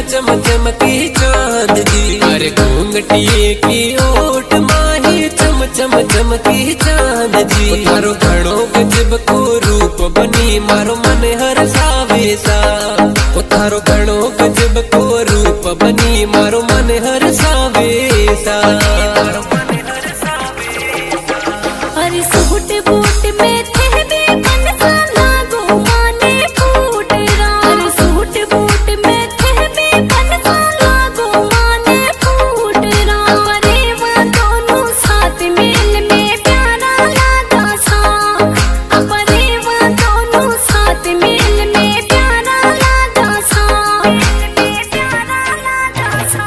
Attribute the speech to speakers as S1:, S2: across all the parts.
S1: चम चमकी चांद जी। अरे घूंघटिए की ओट माही चम चम चमकी चांद जी। थारो घणो गजब को रूप बनी मारो मन हर सावेसा। थारो घणो गजब को रूप बनी मारो मन हर सावेसा।
S2: अरे सूट बूट में थे भी मनसा लागो माने फूट रा। अरे सूट बूट में थे भी मनसा लागो माने फूट रा। परे वह दोनों साथ मेल में प्यारा लागा सा। परे वह दोनों साथ मेल में प्यारा लागा सा। प्यारा लागा सा।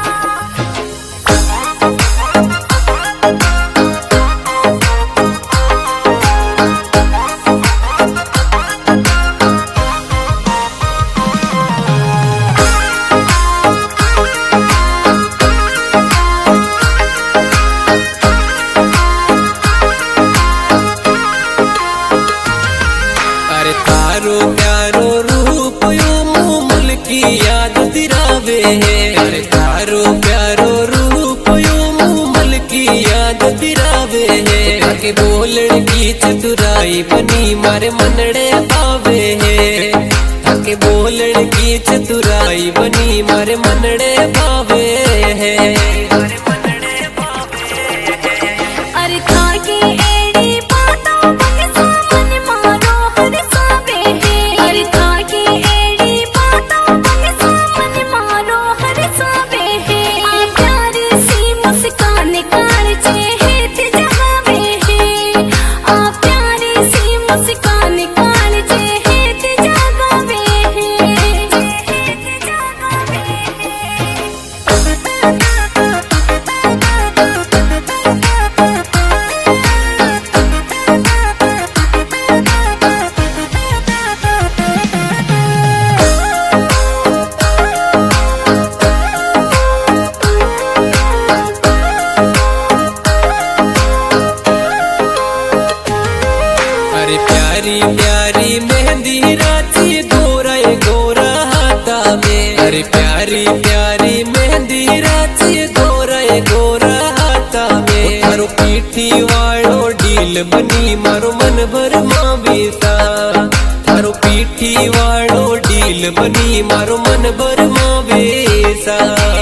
S1: अरे तारो प्यारो रूप यो मुँह की याद दिलावे है। अरे तारो प्यारो रूप यो मुँह की याद दिलावे है। ताके बोलने की चतुराई बनी मारे मनड़े पावे है। ताके बोलने की चतुराई बनी मारे मनड़े पावे है।
S2: अरे थाके एड़ी बातों बकसा मन मारो हर सावे है। अरे थाके एड़ी बातों बकसा मन मारो हर सावे है। आ प्यारी सी मुस्कान कान चेहत जगावे है। आ प्यारी सी मुस्कान कान चेहत जगावे है। चेहत जगावे
S1: अरे प्यारी प्यारी मेहंदी राची गोरा गोरा हाथा में। अरे प्यारी प्यारी मेहंदी राची गोरा गोरा हाथा में। थारो पीठी वालो डील बनी मारो मन भर मां बेसा। थारो पीठी वालो डील बनी मारो मन भर मां बेसा।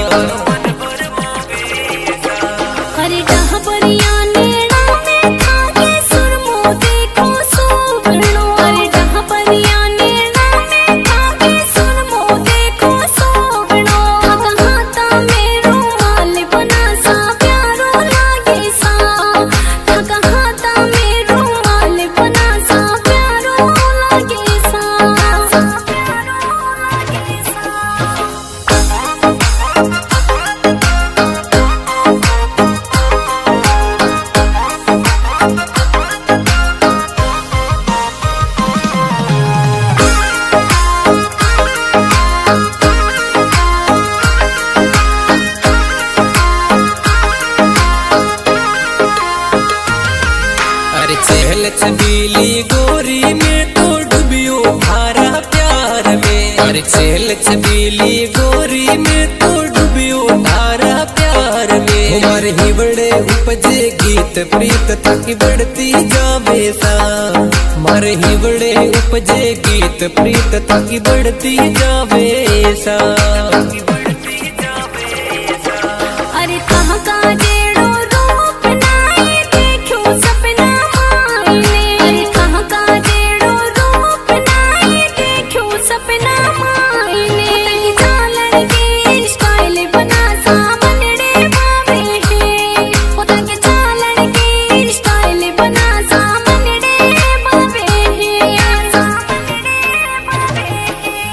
S2: हरे डहबरिया नेड़ा में थाके सुरमो देखो सोवनो। हरे डहबरिया नेड़ा में थाके सुरमो देखो सोवनो। हाथा मेरो माल बना सा प्यारो लागे सा। हाथा मेरो माल बना सा प्यारो लागे सा। प्यारो लागे सा।
S1: अरे चहल छबीली गोरी में तो डूबियो थारा प्यार में। अरे चहल छबीली गोरी में तो डूबियो थारा प्यार में। हमारे ही बड़े उपजे गीत प्रीत तक बढ़ती जावे सा। मारे ही बड़े उपजे गीत प्रीत तक बढ़ती जावे सा।
S2: अरे कहाँ का जेड़ो रूप नाई देखो सपना मायने। अरे कहाँ का जेड़ो रूप नाई देखो सपना मायने। तकी चालन की स्टाइल बना सा मनड़े पावे है। तकी चालन की स्टाइल बना सा मनड़े पावे है। सा मनड़े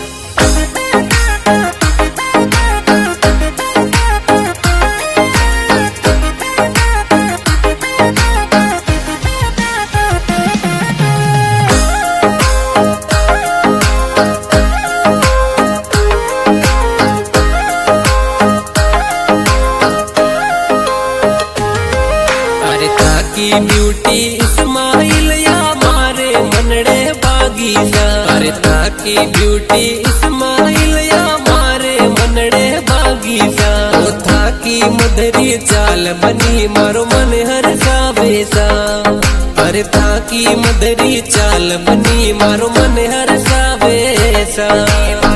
S1: की ब्यूटी इस्माइल या मारे मनड़े बागीचा। अरे ताकी ब्यूटी इस्माइल या मारे मनड़े मधुरी चाल बनी मारो मन हर्षावे सा। अरे ताकी मधुरी चाल बनी मारो मन हर्षावे सा।